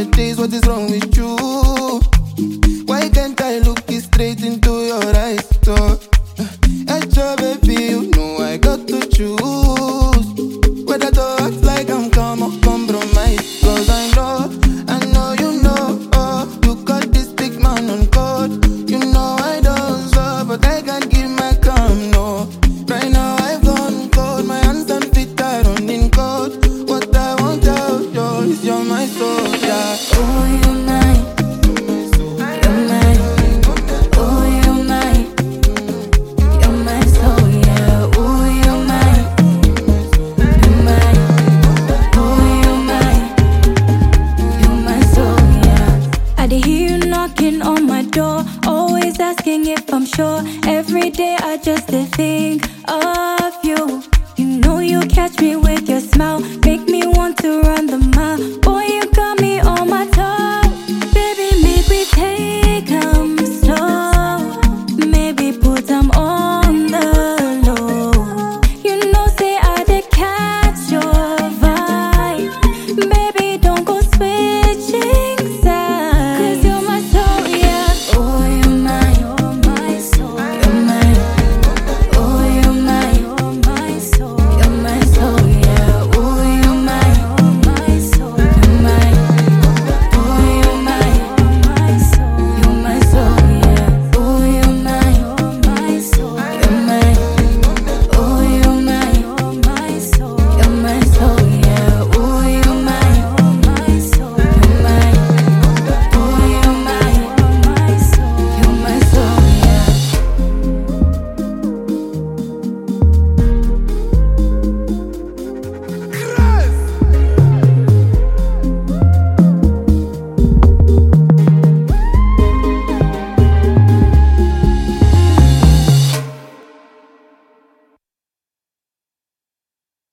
days, what is wrong with you? Why can't I look it straight into your eyes? So, extra baby, you know I got to choose whether to act like I'm calm or compromise. Cause I know you know, oh, you got this big man on code. You know I don't so, but I can't give my calm, no. Right now I've gone cold, my hands and feet are running cold. What I want out, yo, is you're my soul, yeah. Oh, you're mine. You're mine. Oh, you're mine. You're my soul, yeah. Oh, you're mine. You're mine. Oh, you're mine. You're my soul, yeah. I did hear you knocking on my door, always asking if I'm sure. Every day I just think of you. You know you catch me with your smile, make me want to run the mile. Boy, you got me on my toes.